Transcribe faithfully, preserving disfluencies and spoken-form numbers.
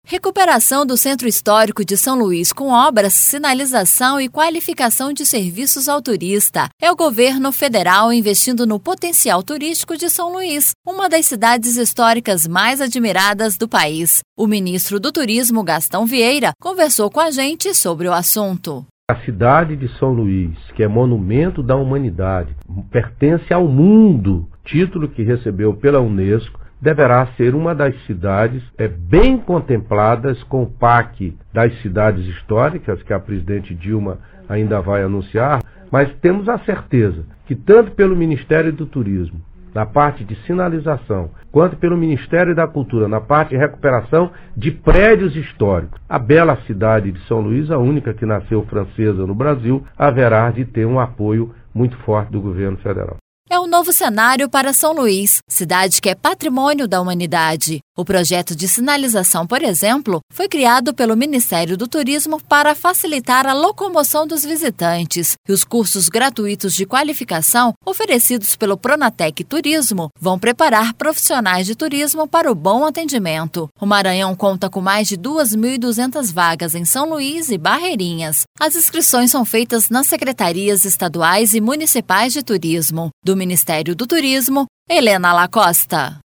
Recuperação do Centro Histórico de São Luís com obras, sinalização e qualificação de serviços ao turista. É o governo federal investindo no potencial turístico de São Luís, uma das cidades históricas mais admiradas do país. O ministro do Turismo, Gastão Vieira, conversou com a gente sobre o assunto. A cidade de São Luís, que é monumento da humanidade, pertence ao mundo, título que recebeu pela Unesco, deverá ser uma das cidades é, bem contempladas com o P A C das cidades históricas, que a presidente Dilma ainda vai anunciar, mas temos a certeza que tanto pelo Ministério do Turismo, na parte de sinalização, quanto pelo Ministério da Cultura, na parte de recuperação de prédios históricos, a bela cidade de São Luís, a única que nasceu francesa no Brasil, haverá de ter um apoio muito forte do governo federal. É um novo cenário para São Luís, cidade que é patrimônio da humanidade. O projeto de sinalização, por exemplo, foi criado pelo Ministério do Turismo para facilitar a locomoção dos visitantes. E os cursos gratuitos de qualificação oferecidos pelo Pronatec Turismo vão preparar profissionais de turismo para o bom atendimento. O Maranhão conta com mais de duas mil e duzentas vagas em São Luís e Barreirinhas. As inscrições são feitas nas secretarias estaduais e municipais de turismo. Do Ministério do Turismo, Helena Lacosta.